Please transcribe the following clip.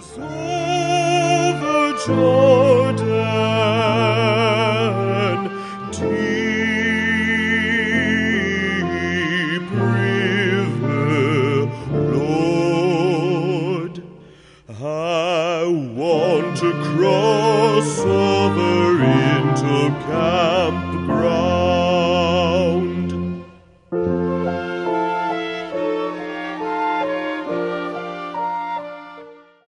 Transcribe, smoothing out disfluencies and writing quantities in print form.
over Jordan, deep river, Lord. I want to cross over into campground.